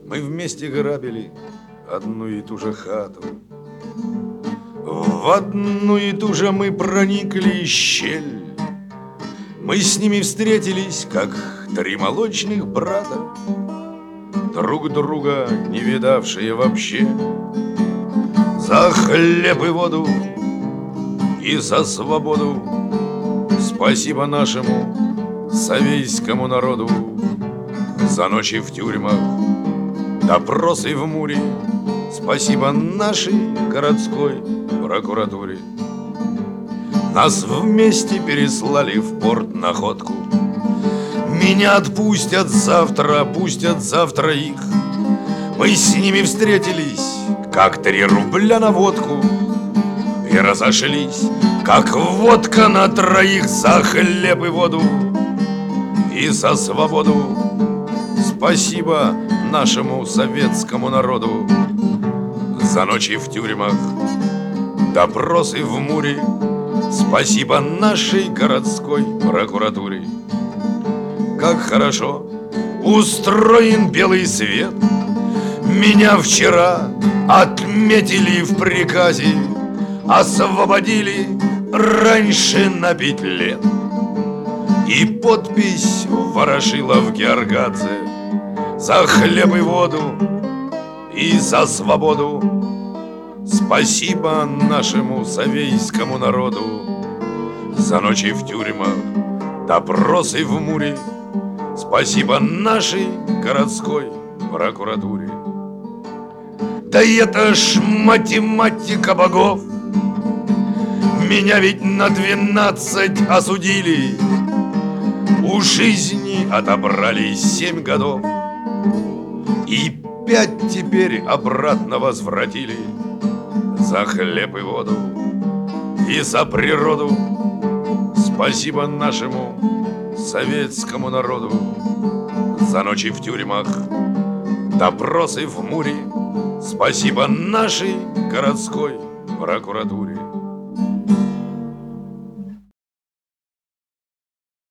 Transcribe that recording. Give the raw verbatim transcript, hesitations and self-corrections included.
Мы вместе грабили одну и ту же хату. В одну и ту же мы проникли щель. Мы с ними встретились, как три молочных брата, друг друга не видавшие вообще. За хлеб и воду и за свободу спасибо нашему совейскому народу. За ночи в тюрьмах, допросы в Муре спасибо нашей городской прокуратуре. Нас вместе переслали в порт находку. Меня отпустят завтра, пустят завтра их. Мы с ними встретились, как три рубля на водку, и разошлись, как водка на троих. За хлеб и воду и за свободу спасибо нашему советскому народу. За ночи в тюрьмах, допросы в Муре спасибо нашей городской прокуратуре. Как хорошо устроен белый свет. Меня вчера отметили в приказе, освободили раньше на пять лет. И подпись Ворошила в Георгадзе. За хлеб и воду и за свободу спасибо нашему совейскому народу. За ночи в тюрьмах, допросы в Муре спасибо нашей городской прокуратуре. Да это ж математика богов. Меня ведь на двенадцать осудили, у жизни отобрали семь годов, и пять теперь обратно возвратили. За хлеб и воду и за природу спасибо нашему советскому народу. За ночи в тюрьмах, допросы в Муре спасибо нашей городской прокуратуре.